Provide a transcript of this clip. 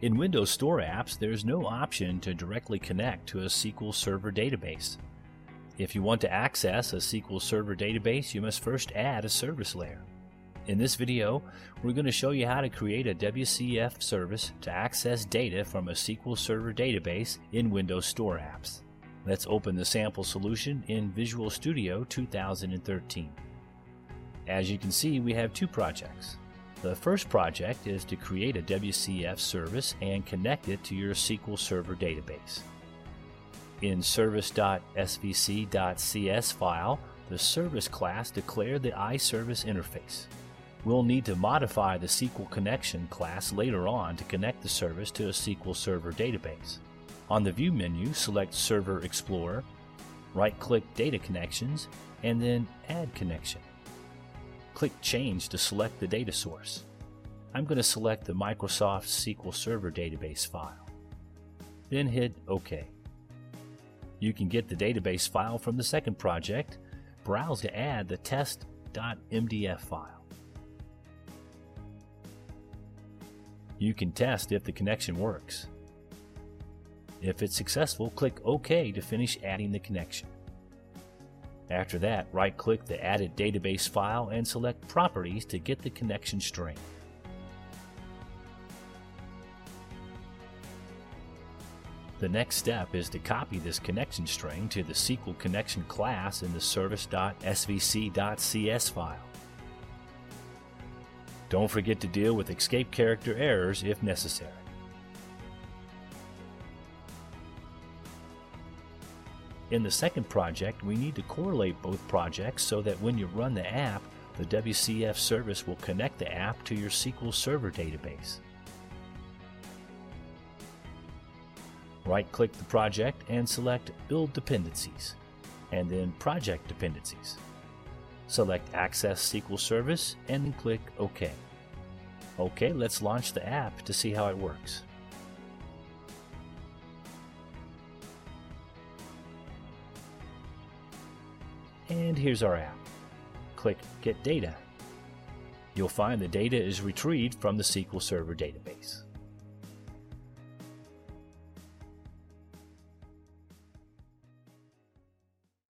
In Windows Store apps, there's no option to directly connect to a SQL Server database. If you want to access a SQL Server database, you must first add a service layer. In this video, we're going to show you how to create a WCF service to access data from a SQL Server database in Windows Store apps. Let's open the sample solution in Visual Studio 2013. As you can see, we have two projects. The first project is to create a WCF service and connect it to your SQL Server database. In service.svc.cs file, the service class declared the iService interface. We'll need to modify the SQL connection class later on to connect the service to a SQL Server database. On the View menu, select Server Explorer, right-click Data Connections, and then Add Connection. Click Change to select the data source. I'm going to select the Microsoft SQL Server database file. Then hit OK. You can get the database file from the second project. Browse to add the test.mdf file. You can test if the connection works. If it's successful, click OK to finish adding the connection. After that, right-click the added database file and select Properties to get the connection string. The next step is to copy this connection string to the SQL connection class in the service.svc.cs file. Don't forget to deal with escape character errors if necessary. In the second project, we need to correlate both projects so that when you run the app, the WCF service will connect the app to your SQL Server database. Right-click the project and select Build Dependencies, and then Project Dependencies. Select Access SQL Service and then click OK. OK, let's launch the app to see how it works. And here's our app. Click Get Data. You'll find the data is retrieved from the SQL Server database.